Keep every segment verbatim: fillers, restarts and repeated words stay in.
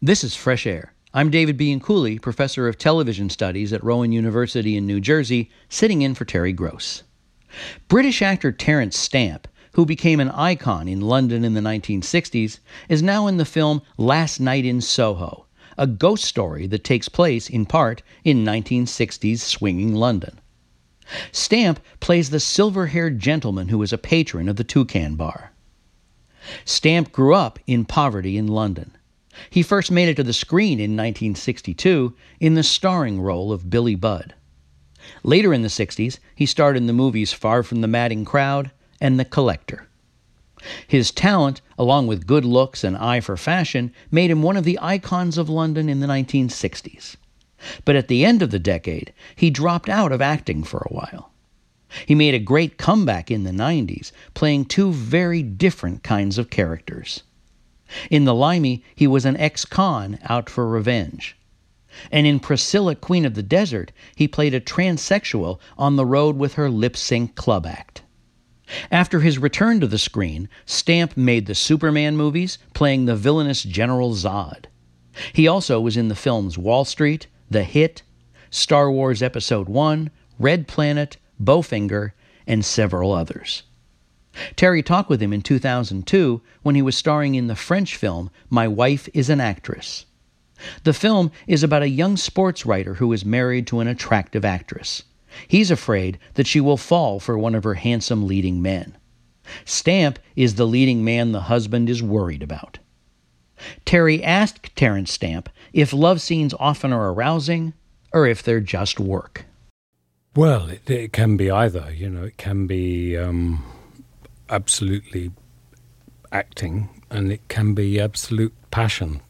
This is Fresh Air. I'm David Bianculli, professor of television studies at Rowan University in New Jersey, sitting in for Terry Gross. British actor Terence Stamp, who became an icon in London in the nineteen sixties, is now in the film Last Night in Soho, a ghost story that takes place, in part, in nineteen sixties swinging London. Stamp plays the silver-haired gentleman who is a patron of the Toucan Bar. Stamp grew up in poverty in London. He first made it to the screen in nineteen sixty-two in the starring role of Billy Budd. Later in the sixties, he starred in the movies Far from the Madding Crowd and The Collector. His talent, along with good looks and eye for fashion, made him one of the icons of London in the nineteen sixties. But at the end of the decade, he dropped out of acting for a while. He made a great comeback in the nineties, playing two very different kinds of characters. In The Limey, he was an ex-con out for revenge. And in Priscilla, Queen of the Desert, he played a transsexual on the road with her lip-sync club act. After his return to the screen, Stamp made the Superman movies, playing the villainous General Zod. He also was in the films Wall Street, The Hit, Star Wars Episode one, Red Planet, Bowfinger, and several others. Terry talked with him in two thousand two when he was starring in the French film My Wife is an Actress. The film is about a young sports writer who is married to an attractive actress. He's afraid that she will fall for one of her handsome leading men. Stamp is the leading man the husband is worried about. Terry asked Terence Stamp if love scenes often are arousing or if they're just work. Well, it, it can be either. You know, it can be um, absolutely acting, and it can be absolute passion.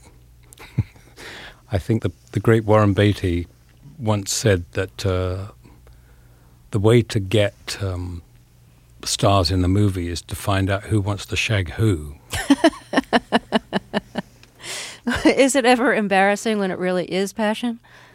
I think the, the great Warren Beatty once said that uh, the way to get um, stars in the movie is to find out who wants to shag who. Is it ever embarrassing when it really is passion?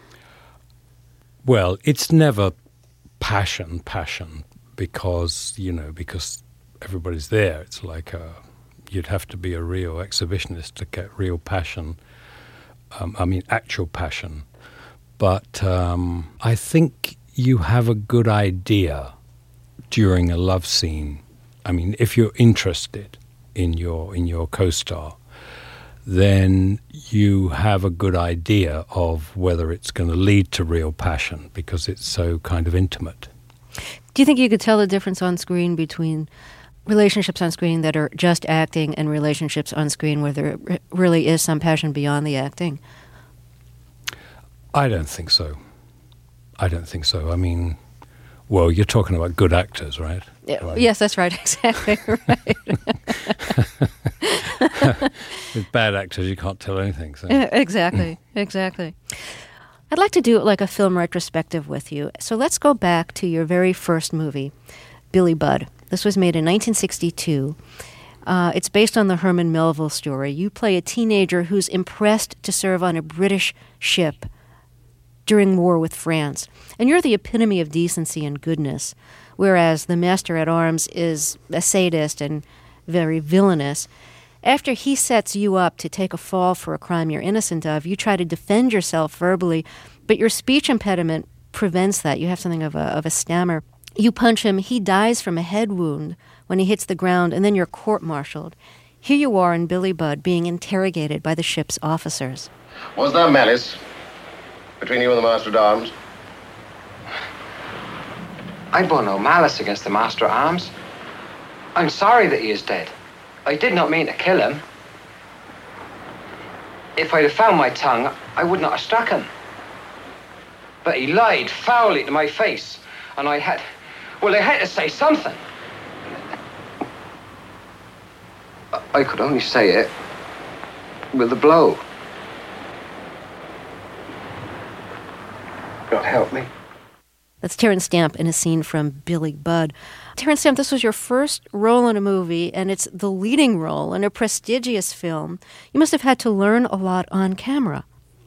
Well, it's never passion, passion, because, you know, because everybody's there. It's like a, you'd have to be a real exhibitionist to get real passion. Um, I mean, actual passion. But um, I think you have a good idea during a love scene. I mean, if you're interested in your in your co-star, then you have a good idea of whether it's going to lead to real passion because it's so kind of intimate. Do you think you could tell the difference on screen between relationships on screen that are just acting and relationships on screen where there really is some passion beyond the acting? I don't think so. I don't think so. I mean, well, you're talking about good actors, right? Yeah, right. Yes, that's right. Exactly right. With bad actors, you can't tell anything. So. Yeah, exactly, exactly. I'd like to do like a film retrospective with you. So let's go back to your very first movie, Billy Budd. This was made in nineteen sixty-two. Uh, it's based on the Herman Melville story. You play a teenager who's impressed to serve on a British ship during war with France. And you're the epitome of decency and goodness, whereas the master-at-arms is a sadist and very villainous. After he sets you up to take a fall for a crime you're innocent of, you try to defend yourself verbally, but your speech impediment prevents that. You have something of a, of a stammer. You punch him, he dies from a head wound when he hits the ground, and then you're court-martialed. Here you are in Billy Budd being interrogated by the ship's officers. Was there malice between you and the Master-at-Arms? I bore no malice against the Master-at-Arms. I'm sorry that he is dead. I did not mean to kill him. If I'd have found my tongue, I would not have struck him. But he lied foully to my face, and I had... Well, I had to say something. I could only say it with a blow. God help me. That's Terence Stamp in a scene from Billy Budd. Terence Stamp, this was your first role in a movie, and it's the leading role in a prestigious film. You must have had to learn a lot on camera.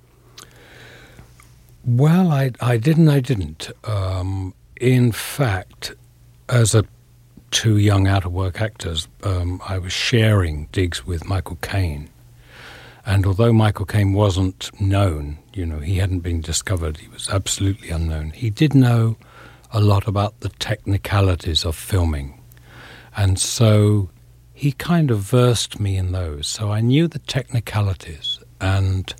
Well, I, I didn't, I didn't. Um, in fact, as a two young out-of-work actors, um, I was sharing digs with Michael Caine. And although Michael Caine wasn't known, you know, he hadn't been discovered, he was absolutely unknown, he did know a lot about the technicalities of filming. And so he kind of versed me in those. So I knew the technicalities and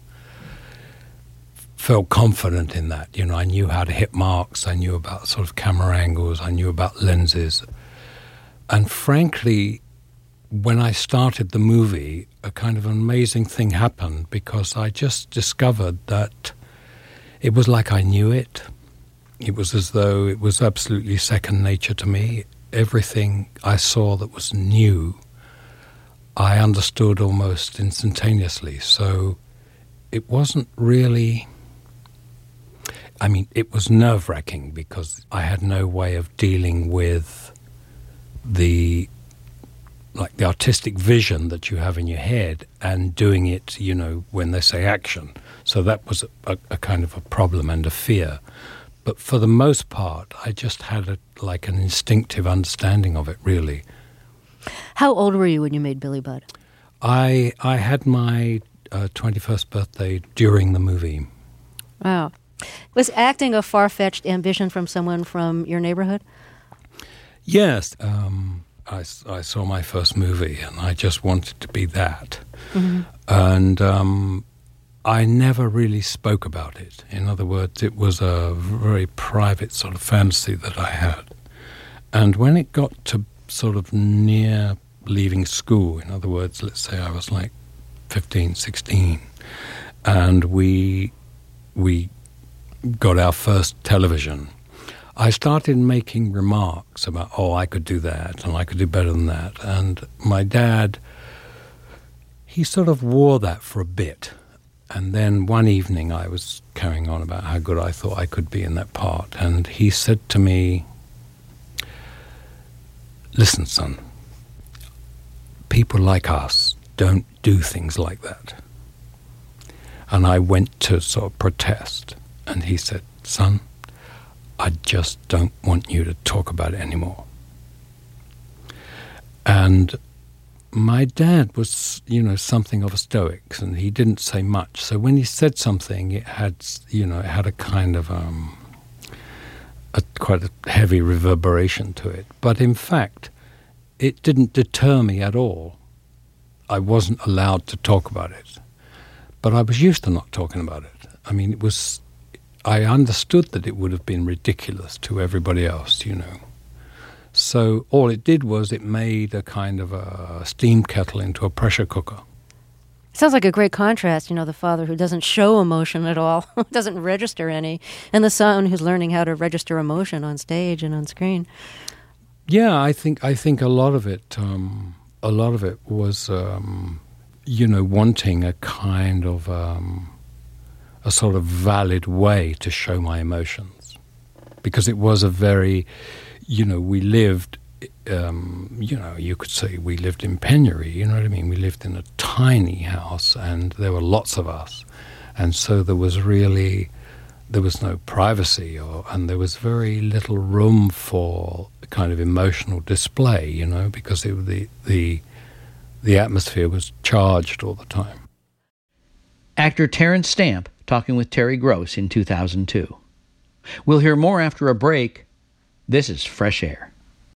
felt confident in that. You know, I knew how to hit marks, I knew about sort of camera angles, I knew about lenses. And frankly, when I started the movie, a kind of amazing thing happened because I just discovered that it was like I knew it. It was as though it was absolutely second nature to me. Everything I saw that was new, I understood almost instantaneously. So it wasn't really... I mean, it was nerve-wracking because I had no way of dealing with the, like, the artistic vision that you have in your head and doing it, you know, when they say action. So that was a, a kind of a problem and a fear. But for the most part, I just had a, like an instinctive understanding of it, really. How old were you when you made Billy Budd? I I had my uh, twenty-first birthday during the movie. Wow. Was acting a far-fetched ambition from someone from your neighborhood? Yes. Um, I, I saw my first movie, and I just wanted to be that. Mm-hmm. And um, I never really spoke about it. In other words, it was a very private sort of fantasy that I had. And when it got to sort of near leaving school, in other words, let's say I was like fifteen, sixteen, and we we... got our first television, I started making remarks about, oh, I could do that, and I could do better than that. And my dad, he sort of wore that for a bit. And then one evening I was carrying on about how good I thought I could be in that part. And he said to me, listen, son, people like us don't do things like that. And I went to sort of protest. And he said, son, I just don't want you to talk about it anymore. And my dad was, you know, something of a stoic, and he didn't say much. So when he said something, it had, you know, it had a kind of um, a quite a heavy reverberation to it. But in fact, it didn't deter me at all. I wasn't allowed to talk about it. But I was used to not talking about it. I mean, it was... I understood that it would have been ridiculous to everybody else, you know. So all it did was it made a kind of a steam kettle into a pressure cooker. Sounds like a great contrast, you know, the father who doesn't show emotion at all, doesn't register any, and the son who's learning how to register emotion on stage and on screen. Yeah, I think I think a lot of it, um, a lot of it was, um, you know, wanting a kind of... Um, a sort of valid way to show my emotions. Because it was a very, you know, we lived, um, you know, you could say we lived in penury, you know what I mean? We lived in a tiny house and there were lots of us. And so there was really, there was no privacy or, and there was very little room for kind of emotional display, you know, because it, the, the, the atmosphere was charged all the time. Actor Terence Stamp talking with Terry Gross in two thousand two. We'll hear more after a break. This is Fresh Air.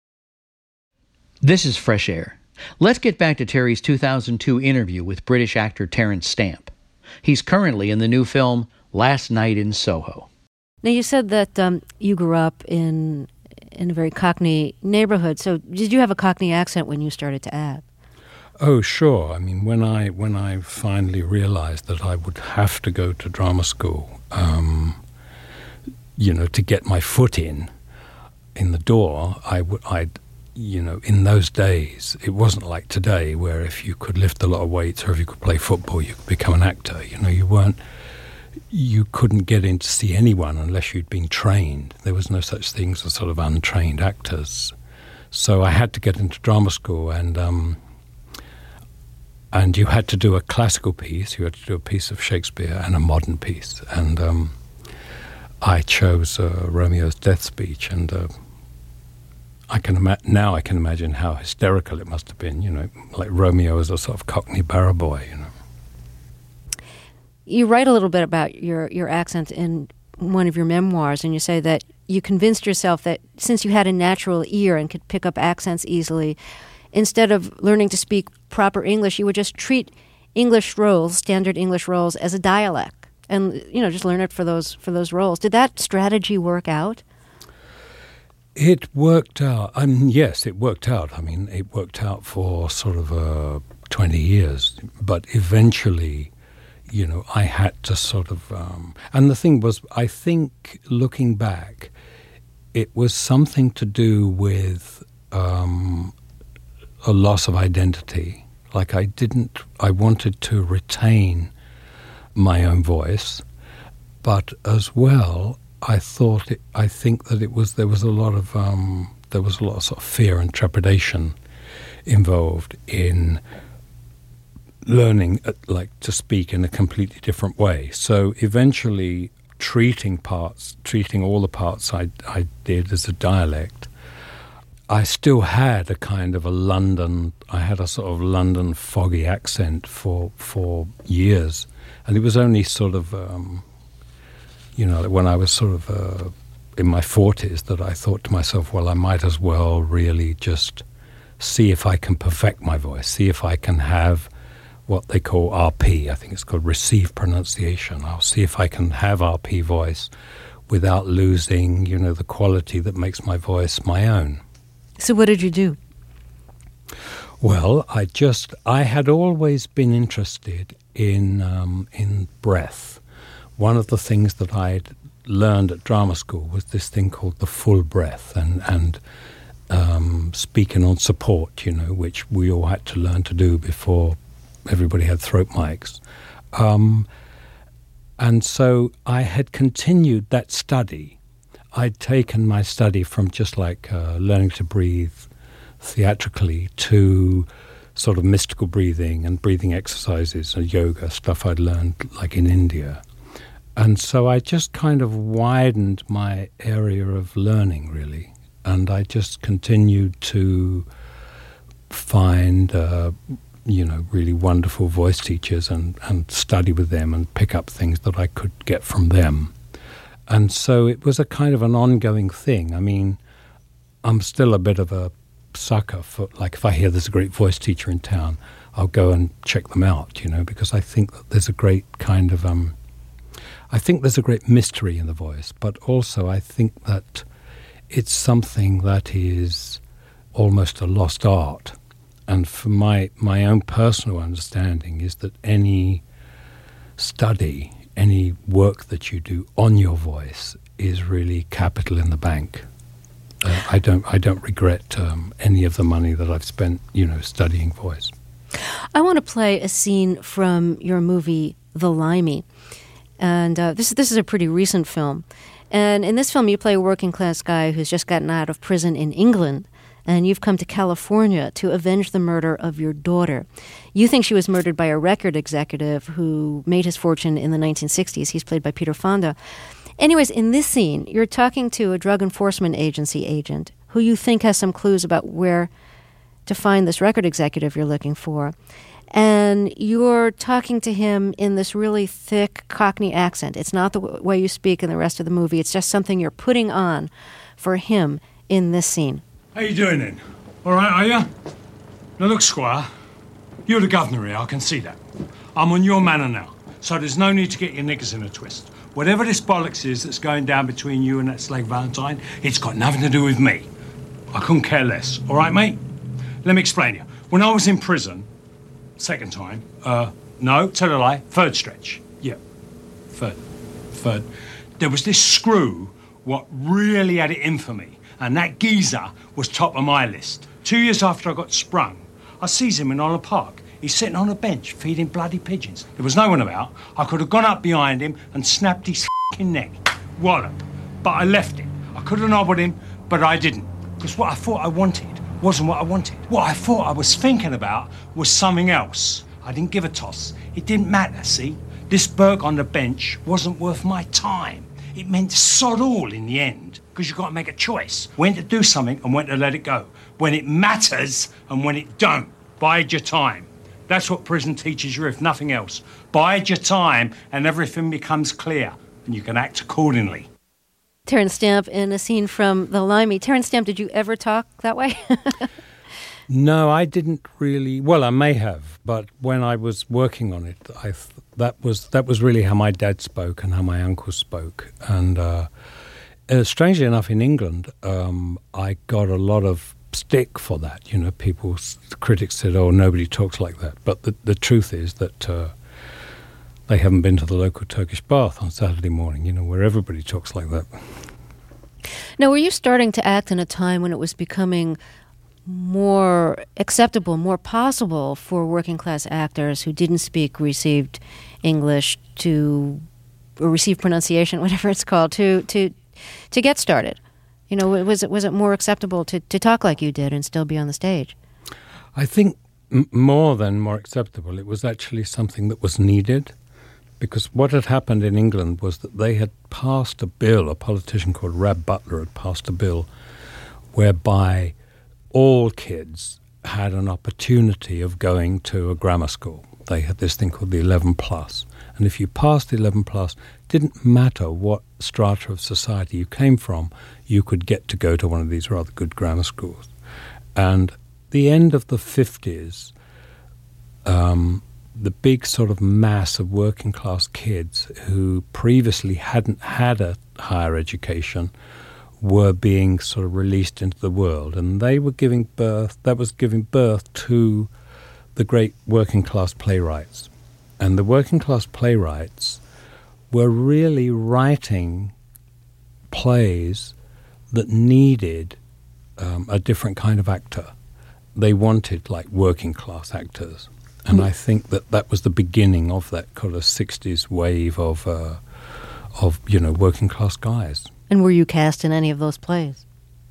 This is Fresh Air. Let's get back to Terry's two thousand two interview with British actor Terence Stamp. He's currently in the new film Last Night in Soho. Now, you said that um, you grew up in in a very Cockney neighborhood. So did you have a Cockney accent when you started to act? Oh, sure. I mean, when I when I finally realized that I would have to go to drama school, um, you know, to get my foot in, in the door, I would, I'd, you know, in those days, it wasn't like today where if you could lift a lot of weights or if you could play football, you could become an actor. You know, you weren't, you couldn't get in to see anyone unless you'd been trained. There was no such things as sort of untrained actors. So I had to get into drama school and... Um, And you had to do a classical piece, you had to do a piece of Shakespeare and a modern piece. And um, I chose uh, Romeo's death speech, and uh, I can ima- now I can imagine how hysterical it must have been, you know, like Romeo as a sort of Cockney barrow boy, you know. You write a little bit about your, your accent in one of your memoirs, and you say that you convinced yourself that since you had a natural ear and could pick up accents easily, instead of learning to speak proper English, you would just treat English roles, standard English roles, as a dialect, and you know just learn it for those for those roles. Did that strategy work out? It worked out. I mean, yes, it worked out. I mean, it worked out for sort of uh, twenty years, but eventually, you know, I had to sort of. Um, and the thing was, I think looking back, it was something to do with um, a loss of identity. Like I didn't. I wanted to retain my own voice, but as well, I thought. It, I think that it was there was a lot of um, there was a lot of sort of fear and trepidation involved in learning, uh, like to speak in a completely different way. So eventually, treating parts, treating all the parts I I did as a dialect, I still had a kind of a London. I had a sort of London foggy accent for for years, and it was only sort of. Um, You know, when I was sort of uh, in my forties that I thought to myself, well, I might as well really just see if I can perfect my voice, see if I can have what they call R P. I think it's called received pronunciation. I'll see if I can have R P voice without losing, you know, the quality that makes my voice my own. So what did you do? Well, I just, I had always been interested in um, in breath. One of the things that I'd learned at drama school was this thing called the full breath and, and um, speaking on support, you know, which we all had to learn to do before everybody had throat mics. Um, and so I had continued that study. I'd taken my study from just like uh, learning to breathe theatrically to sort of mystical breathing and breathing exercises and yoga, stuff I'd learned like in India. And so I just kind of widened my area of learning, really. And I just continued to find, uh, you know, really wonderful voice teachers and, and study with them and pick up things that I could get from them. And so it was a kind of an ongoing thing. I mean, I'm still a bit of a sucker for, like, if I hear there's a great voice teacher in town, I'll go and check them out, you know, because I think that there's a great kind of... um. I think there's a great mystery in the voice, but also I think that it's something that is almost a lost art. And for my, my own personal understanding is that any study, any work that you do on your voice is really capital in the bank. Uh, I don't I don't regret um, any of the money that I've spent, you know, studying voice. I want to play a scene from your movie, The Limey. And uh, this, this is a pretty recent film. And in this film, you play a working-class guy who's just gotten out of prison in England, and you've come to California to avenge the murder of your daughter. You think she was murdered by a record executive who made his fortune in the nineteen sixties. He's played by Peter Fonda. Anyways, in this scene, you're talking to a drug enforcement agency agent who you think has some clues about where to find this record executive you're looking for. And you're talking to him in this really thick Cockney accent. It's not the w- way you speak in the rest of the movie. It's just something you're putting on for him in this scene. How you doing then? All right, are you? Now look, Squire, you're the governor here, I can see that. I'm on your manor now, so there's no need to get your knickers in a twist. Whatever this bollocks is that's going down between you and that slag Valentine, it's got nothing to do with me. I couldn't care less, all right, mate? Let me explain to you. When I was in prison, second time, uh, no, tell a lie, third stretch. Yeah, third, third. There was this screw what really had it in for me, and that geezer was top of my list. Two years after I got sprung, I sees him in Olive Park. He's sitting on a bench feeding bloody pigeons. There was no one about. I could have gone up behind him and snapped his f***ing neck. Wallop. But I left him. I could have nobbled him, but I didn't. Because what I thought I wanted wasn't what I wanted. What I thought I was thinking about was something else. I didn't give a toss. It didn't matter, see? This Burke on the bench wasn't worth my time. It meant sod all in the end, because you've got to make a choice. When to do something and when to let it go. When it matters and when it don't. Bide your time. That's what prison teaches you, if nothing else. Bide your time and everything becomes clear, and you can act accordingly. Terence Stamp in a scene from The Limey. Terence Stamp, did you ever talk that way? No, I didn't really. Well, I may have, but when I was working on it, I th- that was that was really how my dad spoke and how my uncle spoke. And uh, uh, strangely enough, in England, um, I got a lot of stick for that. You know, people, the critics said, "Oh, nobody talks like that." But the the truth is that uh, they haven't been to the local Turkish bath on Saturday morning. You know, where everybody talks like that. Now, were you starting to act in a time when it was becoming more acceptable, more possible for working class actors who didn't speak received English to, or received pronunciation, whatever it's called, to to to get started? You know, was it was it more acceptable to, to talk like you did and still be on the stage? I think m- more than more acceptable, it was actually something that was needed, because what had happened in England was that they had passed a bill, a politician called Rab Butler had passed a bill whereby all kids had an opportunity of going to a grammar school. They had this thing called the eleven plus. And if you passed the eleven plus, didn't matter what strata of society you came from, you could get to go to one of these rather good grammar schools. And the end of the fifties, um, the big sort of mass of working class kids who previously hadn't had a higher education were being sort of released into the world, and they were giving birth, that was giving birth to the great working class playwrights. And the working class playwrights were really writing plays that needed um, a different kind of actor. They wanted like working class actors. And I think that that was the beginning of that kind of sixties wave of, uh, of you know, working class guys. And were you cast in any of those plays?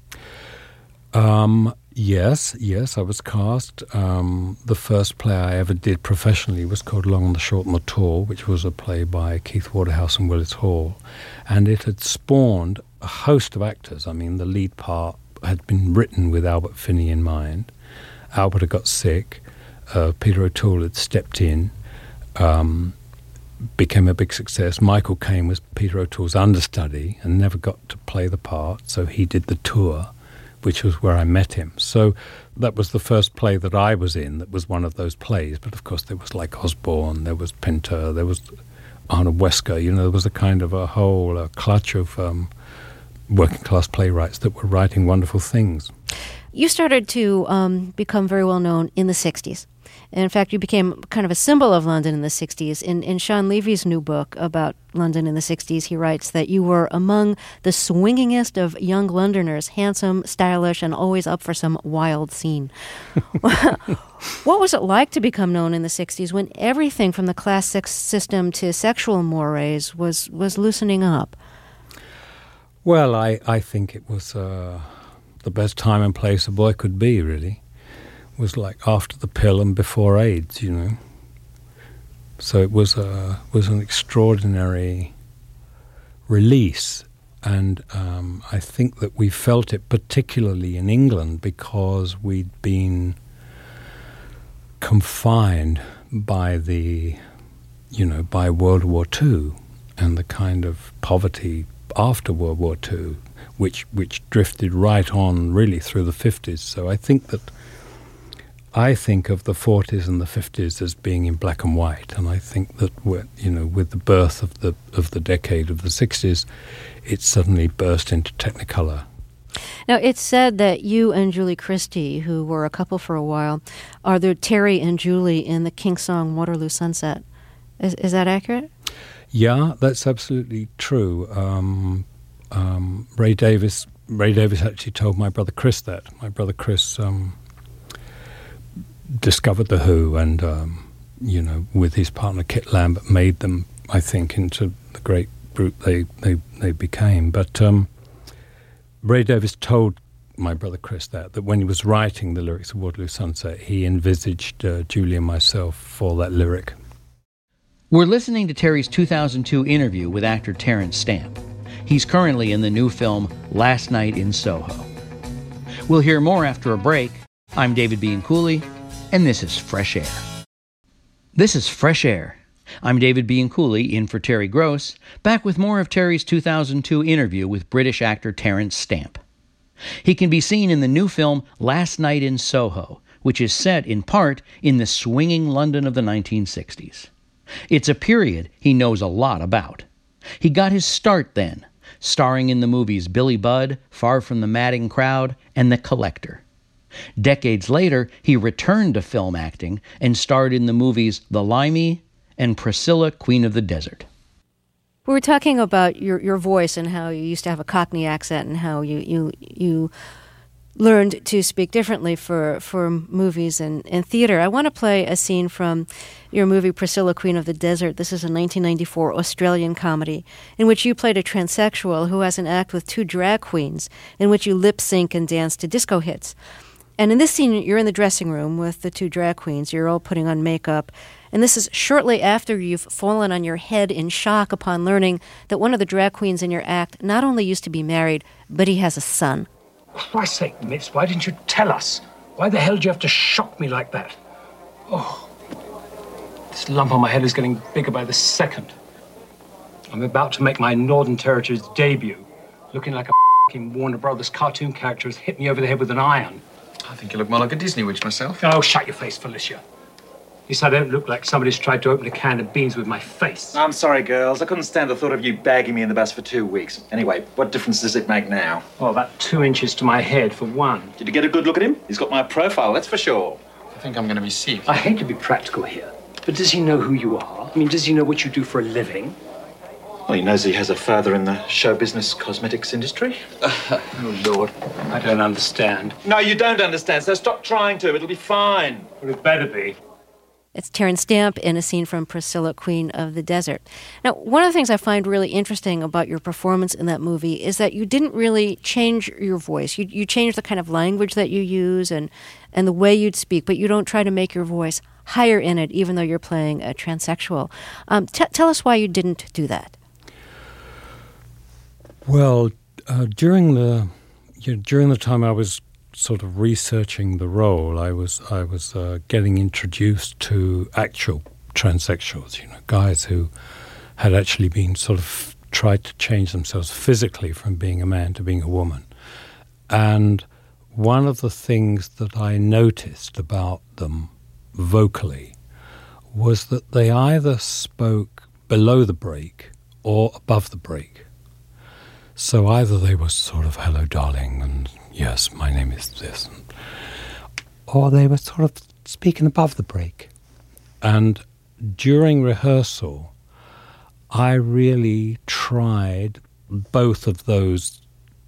Um, yes, yes, I was cast. Um, the first play I ever did professionally was called Long and the Short and the Tall, which was a play by Keith Waterhouse and Willis Hall. And it had spawned a host of actors. I mean, the lead part had been written with Albert Finney in mind. Albert had got sick. Uh, Peter O'Toole had stepped in. Um, became a big success. Michael Caine was Peter O'Toole's understudy and never got to play the part, so he did the tour, which was where I met him. So that was the first play that I was in that was one of those plays. But of course there was like Osborne, there was Pinter, there was Arnold Wesker, you know, there was a kind of a whole a clutch of um, working class playwrights that were writing wonderful things. You started to um, become very well known in the sixties. And in fact, you became kind of a symbol of London in the sixties. In, in Sean Levy's new book about London in the sixties, he writes that you were among the swingingest of young Londoners, handsome, stylish, and always up for some wild scene. What was it like to become known in the sixties when everything from the class system to sexual mores was, was loosening up? Well, I, I think it was uh, the best time and place a boy could be, really. Was like after the pill and before AIDS, you know. So it was a was an extraordinary release, and um, I think that we felt it particularly in England because we'd been confined by the, you know, by World War Two and the kind of poverty after World War Two, which which drifted right on really through the fifties. So I think that. I think of the forties and the fifties as being in black and white, and I think that we're, you know, with the birth of the of the decade of the sixties, it suddenly burst into Technicolor. Now, it's said that you and Julie Christie, who were a couple for a while, are the Terry and Julie in the King song Waterloo Sunset. Is is that accurate? Yeah, that's absolutely true. Um, um, Ray Davis Ray Davis actually told my brother Chris that. My brother Chris. Um, discovered The Who and, um, you know, with his partner Kit Lambert, made them, I think, into the great group they, they, they became. But um, Ray Davis told my brother Chris that, that when he was writing the lyrics of Waterloo Sunset, he envisaged uh, Julie and myself for that lyric. We're listening to Terry's two thousand two interview with actor Terence Stamp. He's currently in the new film Last Night in Soho. We'll hear more after a break. I'm David Bianculli, and this is Fresh Air. This is Fresh Air. I'm David Bianculli, in for Terry Gross, back with more of Terry's two thousand two interview with British actor Terence Stamp. He can be seen in the new film Last Night in Soho, which is set, in part, in the swinging London of the nineteen sixties. It's a period he knows a lot about. He got his start then, starring in the movies Billy Budd, Far from the Madding Crowd, and The Collector. Decades later, he returned to film acting and starred in the movies The Limey and Priscilla, Queen of the Desert. We were talking about your, your voice and how you used to have a Cockney accent and how you you, you learned to speak differently for, for movies and, and theater. I want to play a scene from your movie Priscilla, Queen of the Desert. This is a nineteen ninety-four Australian comedy in which you played a transsexual who has an act with two drag queens in which you lip-sync and dance to disco hits. And in this scene, you're in the dressing room with the two drag queens. You're all putting on makeup. And this is shortly after you've fallen on your head in shock upon learning that one of the drag queens in your act not only used to be married, but he has a son. For Christ's sake, Miss, why didn't you tell us? Why the hell did you have to shock me like that? Oh, this lump on my head is getting bigger by the second. I'm about to make my Northern Territories debut, looking like a f***ing Warner Brothers cartoon character has hit me over the head with an iron. I think you look more like a Disney witch myself. Oh, shut your face, Felicia. At least I don't look like somebody's tried to open a can of beans with my face. I'm sorry, girls. I couldn't stand the thought of you bagging me in the bus for two weeks. Anyway, what difference does it make now? Well, about two inches to my head, for one. Did you get a good look at him? He's got my profile, that's for sure. I think I'm going to be sick. I hate to be practical here, but does he know who you are? I mean, does he know what you do for a living? Well, he knows he has a father in the show business cosmetics industry. Oh, Lord. I don't understand. No, you don't understand, so stop trying to. It'll be fine. Well, it better be. It's Terence Stamp in a scene from Priscilla, Queen of the Desert. Now, one of the things I find really interesting about your performance in that movie is that you didn't really change your voice. You you changed the kind of language that you use and, and the way you'd speak, but you don't try to make your voice higher in it, even though you're playing a transsexual. Um, t- tell us why you didn't do that. Well, uh, during the you know, during the time I was sort of researching the role, I was I was uh, getting introduced to actual transsexuals, you know, guys who had actually been sort of tried to change themselves physically from being a man to being a woman. And one of the things that I noticed about them vocally was that they either spoke below the break or above the break. So either they were sort of, hello, darling, and yes, my name is this, and, or they were sort of speaking above the break. And during rehearsal, I really tried both of those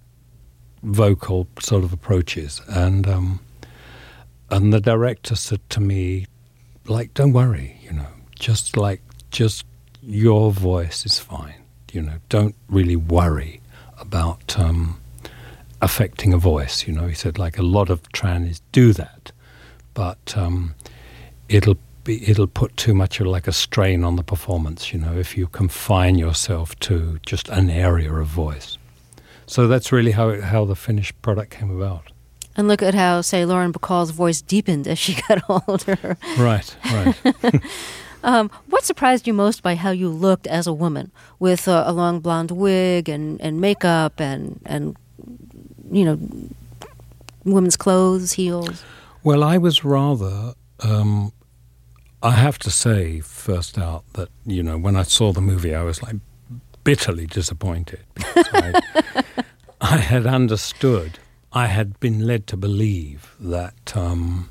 vocal sort of approaches. And um, and the director said to me, like, don't worry, you know, just like, just your voice is fine. You know, don't really worry about um, affecting a voice. You know, he said, like, a lot of trannies do that, but um, it'll be it'll put too much of like a strain on the performance. You know, if you confine yourself to just an area of voice. So that's really how it, how the finished product came about. And look at how, say, Lauren Bacall's voice deepened as she got older. Right, right. Um, what surprised you most by how you looked as a woman with uh, a long blonde wig and, and makeup and, and, you know, women's clothes, heels? Well, I was rather, um, I have to say first out that, you know, when I saw the movie, I was like bitterly disappointed because I, I had understood, I had been led to believe that, um,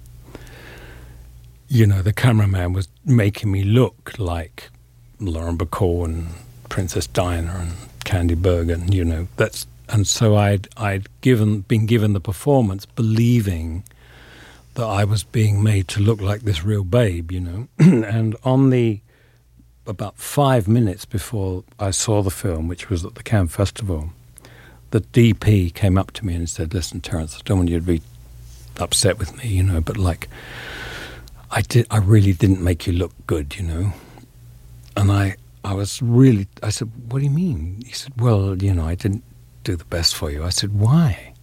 you know, the cameraman was making me look like Lauren Bacall and Princess Diana and Candy Bergen, you know. That's and so I'd I'd given been given the performance believing that I was being made to look like this real babe, you know. And on the about five minutes before I saw the film, which was at the Cannes Festival, the D P came up to me and said, "Listen, Terence, I don't want you to be upset with me, you know, but like." I did. I really didn't make you look good, you know. And I, I was really. I said, "What do you mean?" He said, "Well, you know, I didn't do the best for you." I said, "Why?"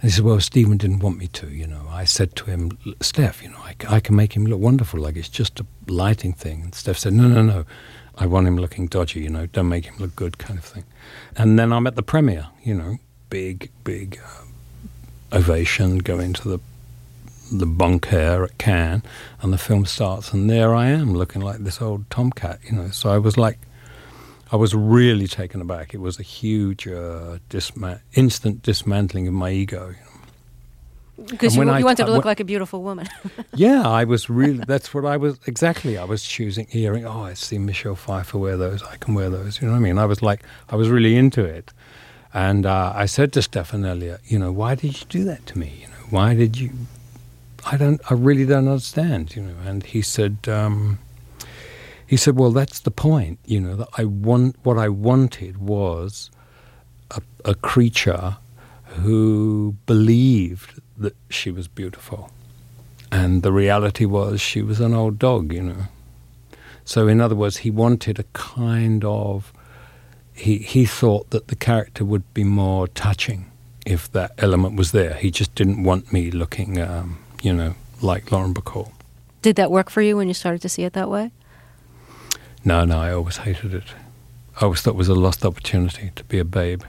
And he said, well, Stephen didn't want me to, you know. I said to him, Steph, you know, I, I can make him look wonderful, like it's just a lighting thing. And Steph said, no, no, no, I want him looking dodgy, you know, don't make him look good kind of thing. And then I'm at the premiere, you know, big, big uh, ovation, go into the the bunker at Cannes, and the film starts, and there I am looking like this old tomcat, you know. So I was like, I was really taken aback. It was a huge uh, disma- instant dismantling of my ego. You know. Because you, you I, wanted to I, look like a beautiful woman. Yeah, I was really, that's what I was, exactly. I was choosing earring. Oh, I see Michelle Pfeiffer wear those. I can wear those. You know what I mean? I was like, I was really into it. And uh, I said to Stefan earlier, you know, why did you do that to me? You know, why did you, I don't, I really don't understand, you know. And he said, um, he said, well, that's the point, you know, that I want, what I wanted was a, a creature who believed that she was beautiful. And the reality was she was an old dog, you know. So in other words, he wanted a kind of, he, he thought that the character would be more touching if that element was there. He just didn't want me looking, um, you know, like Lauren Bacall. Did that work for you when you started to see it that way? No, no, I always hated it. I always thought it was a lost opportunity to be a babe.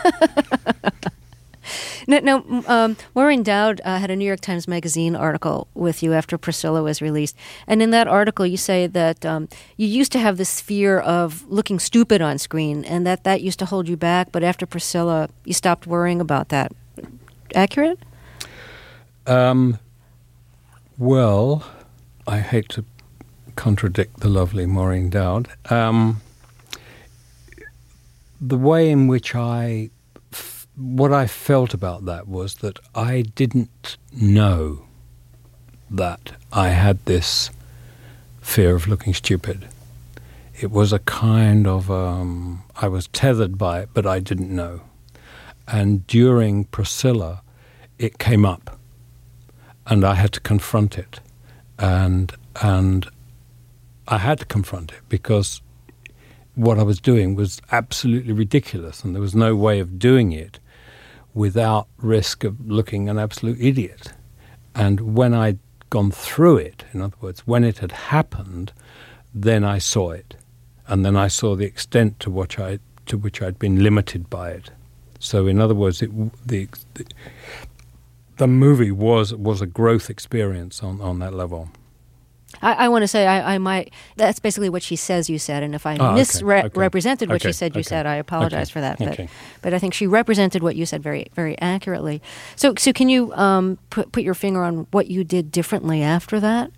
No, no um, Maureen Dowd uh, had a New York Times Magazine article with you after Priscilla was released. And in that article, you say that um, you used to have this fear of looking stupid on screen and that that used to hold you back. But after Priscilla, you stopped worrying about that. Accurate? Um, well, I hate to contradict the lovely Maureen Dowd. Um, the way in which I... What I felt about that was that I didn't know that I had this fear of looking stupid. It was a kind of, um, I was tethered by it, but I didn't know. And during Priscilla, it came up, and I had to confront it. And and I had to confront it because what I was doing was absolutely ridiculous, and there was no way of doing it without risk of looking an absolute idiot. And when I'd gone through it, in other words, when it had happened, then I saw it. And then I saw the extent to which, I, to which I'd been limited by it. So in other words, it, the, the the movie was was a growth experience on, on that level. I, I want to say I, I might. That's basically what she says you said, and if I oh, misrepresented okay, okay. what okay, she said you okay. said, I apologize okay, for that. But okay. but I think she represented what you said very very accurately. So so can you um, put put your finger on what you did differently after that?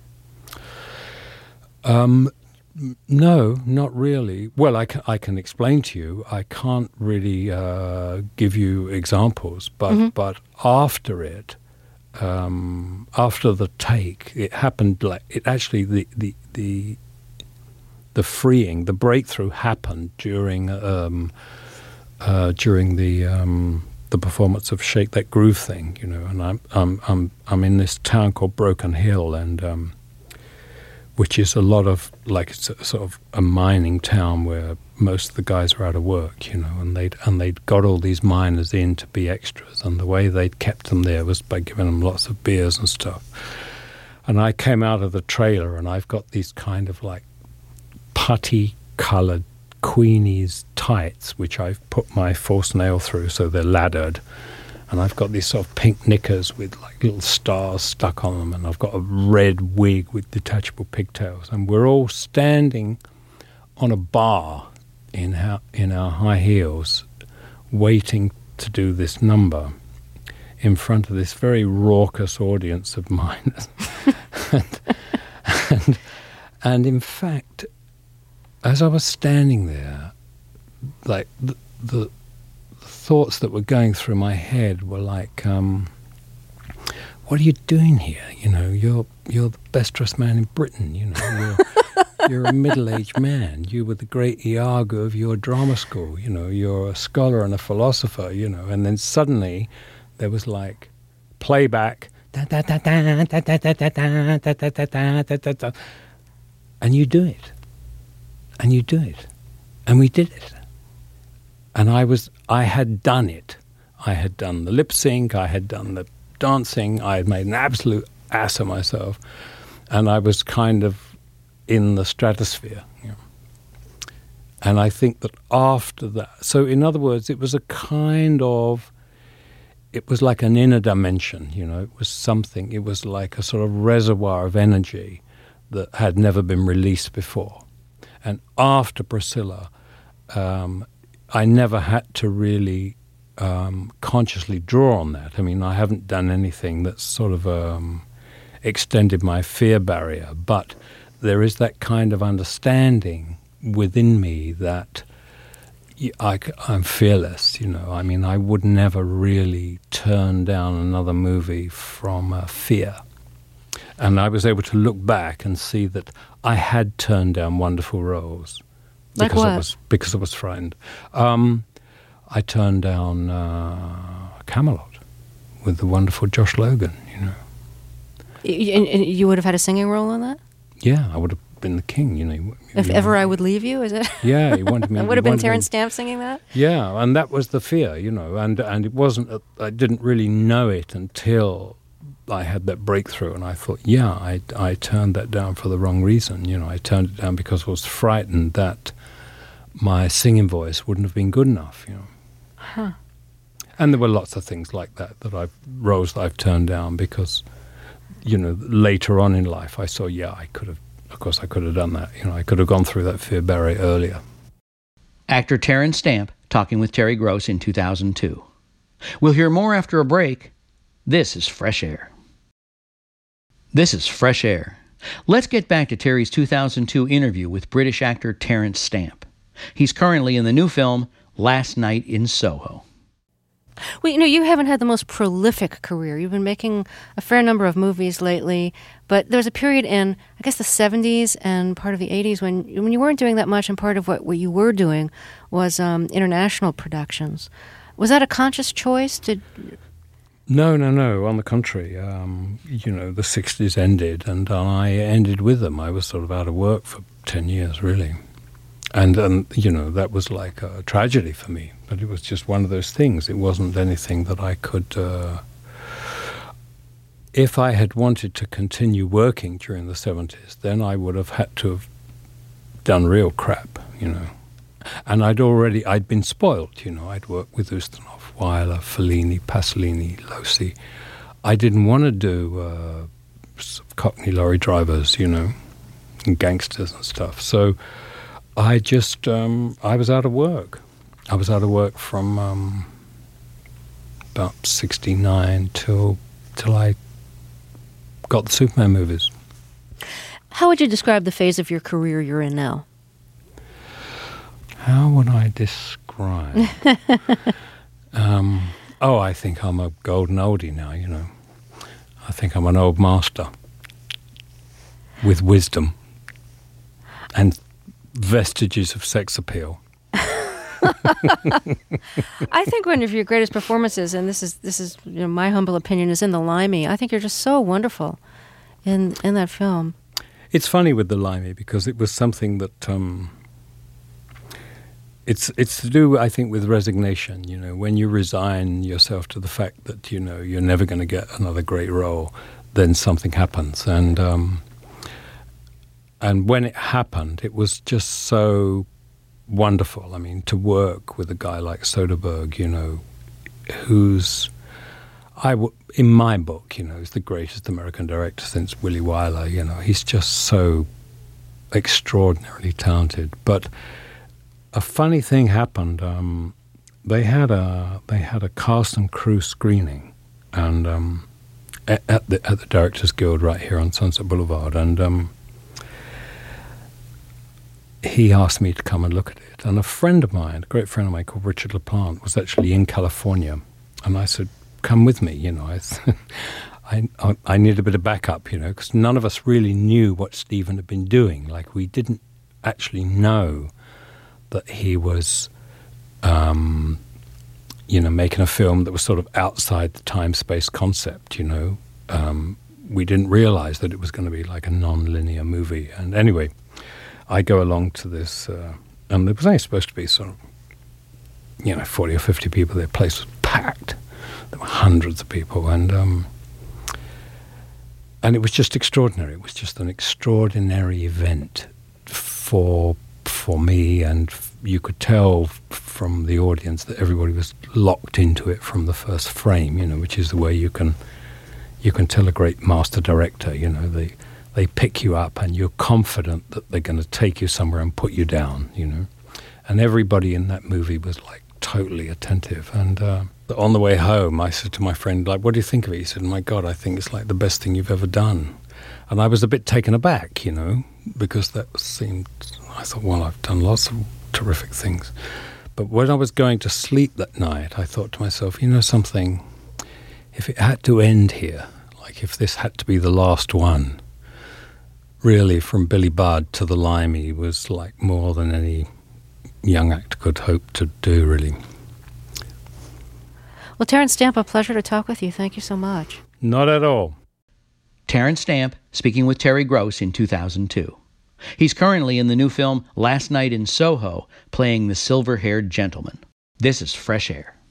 Um, no, not really. Well, I can, I can explain to you. I can't really uh, give you examples, but Mm-hmm. but after it. Um, after the take, it happened like it actually the, the the the freeing, the breakthrough happened during um, uh, during the um, the performance of Shake That Groove Thing, you know. And I'm I'm I'm I'm in this town called Broken Hill, and um, which is a lot of like it's a, sort of a mining town where most of the guys are out of work, you know, and they'd and they'd got all these miners in to be extras, and the way they'd kept them there was by giving them lots of beers and stuff. And I came out of the trailer, and I've got these kind of like putty-coloured Queenie's tights, which I've put my false nail through, so they're laddered. And I've got these sort of pink knickers with like little stars stuck on them, and I've got a red wig with detachable pigtails, and we're all standing on a bar in our, in our high heels, waiting to do this number in front of this very raucous audience of miners. and, and, and in fact, as I was standing there, like the, the, the thoughts that were going through my head were like, um, what are you doing here? You know, you're you're the best dressed man in Britain, you know, you're You're a middle-aged man. You were the great Iago of your drama school. You know, you're a scholar and a philosopher, you know. And then suddenly there was like playback. And you do it. And you do it. And we did it. And I was, I had done it I had done the lip sync, I had done the dancing, I had made an absolute ass of myself, and I was kind of in the stratosphere. You know. And I think that after that, so in other words, it was a kind of, it was like an inner dimension, you know, it was something, it was like a sort of reservoir of energy that had never been released before. And after Priscilla, um, I never had to really um, consciously draw on that. I mean, I haven't done anything that's sort of um, extended my fear barrier, but there is that kind of understanding within me that I, I'm fearless, you know. I mean, I would never really turn down another movie from uh, fear. And I was able to look back and see that I had turned down wonderful roles. Like because what? I was, because I was frightened. Um, I turned down uh, Camelot with the wonderful Josh Logan, you know. And, and you would have had a singing role in that? Yeah, I would have been the king, you know. If you know. Ever I Would Leave You, is it? Yeah, he wanted me. That would he have been wanted me- Terence Stamp singing that? Yeah, and that was the fear, you know, and and it wasn't, a, I didn't really know it until I had that breakthrough, and I thought, yeah, I, I turned that down for the wrong reason, you know, I turned it down because I was frightened that my singing voice wouldn't have been good enough, you know. Huh. And there were lots of things like that, that I've, roles that I've turned down because, you know, later on in life I saw, yeah, I could have, of course I could have done that, you know, I could have gone through that fear barrier earlier. Actor Terence Stamp talking with Terry Gross in two thousand two. We'll hear more after a break. This is Fresh Air. This is Fresh Air. Let's get back to Terry's two thousand two interview with British actor Terence Stamp. He's currently in the new film Last Night in Soho. Well, you know, you haven't had the most prolific career. You've been making a fair number of movies lately, but there was a period in, I guess, the seventies and part of the eighties when when you weren't doing that much, and part of what, what you were doing was um, international productions. Was that a conscious choice? Did No, no, no. On the contrary, um, you know, the sixties ended, and I ended with them. I was sort of out of work for ten years, really. And, and, you know, that was like a tragedy for me. But it was just one of those things. It wasn't anything that I could... Uh, if I had wanted to continue working during the seventies, then I would have had to have done real crap, you know. And I'd already... I'd been spoilt, you know. I'd worked with Ustinov, Weiler, Fellini, Pasolini, Losi. I didn't want to do uh, Cockney lorry drivers, you know, and gangsters and stuff. So... I just, um, I was out of work. I was out of work from um, about sixty-nine till till I got the Superman movies. How would you describe the phase of your career you're in now? How would I describe? um, oh, I think I'm a golden oldie now, you know. I think I'm an old master with wisdom and vestiges of sex appeal. I think one of your greatest performances, and this is this is you know, my humble opinion, is in The Limey. I think you're just so wonderful in in that film. It's funny with The Limey because it was something that um, it's it's to do, I think, with resignation. You know, when you resign yourself to the fact that you know you're never going to get another great role, then something happens. And um, and when it happened, it was just so wonderful. I mean, to work with a guy like Soderbergh, you know, who's, I w- in my book, you know, is the greatest American director since Willy Wyler. You know, he's just so extraordinarily talented. But a funny thing happened. Um, they had a they had a cast and crew screening, and um, at, at the at the Directors Guild right here on Sunset Boulevard, and. Um, He asked me to come and look at it. And a friend of mine, a great friend of mine called Richard LaPlante, was actually in California. And I said, come with me, you know. I I, I need a bit of backup, you know, because none of us really knew what Stephen had been doing. Like, we didn't actually know that he was, um, you know, making a film that was sort of outside the time-space concept, you know. Um, we didn't realize that it was going to be like a non-linear movie. And anyway... I go along to this, uh, and there was only supposed to be sort of, you know, forty or fifty people. The place was packed. There were hundreds of people, and um, and it was just extraordinary. It was just an extraordinary event for for me, and you could tell from the audience that everybody was locked into it from the first frame, you know, which is the way you can you can tell a great master director, you know, they they pick you up and you're confident that they're going to take you somewhere and put you down, you know. And everybody in that movie was like totally attentive. And uh, on the way home, I said to my friend, like, what do you think of it? He said, my God, I think it's like the best thing you've ever done. And I was a bit taken aback, you know, because that seemed, I thought, well, I've done lots of terrific things. But when I was going to sleep that night, I thought to myself, you know something, if it had to end here, like if this had to be the last one, really from Billy Budd to The Limey was like more than any young actor could hope to do, really. Well, Terence Stamp, a pleasure to talk with you. Thank you so much. Not at all. Terence Stamp speaking with Terry Gross in two thousand two. He's currently in the new film Last Night in Soho, playing the silver-haired gentleman. This is Fresh Air.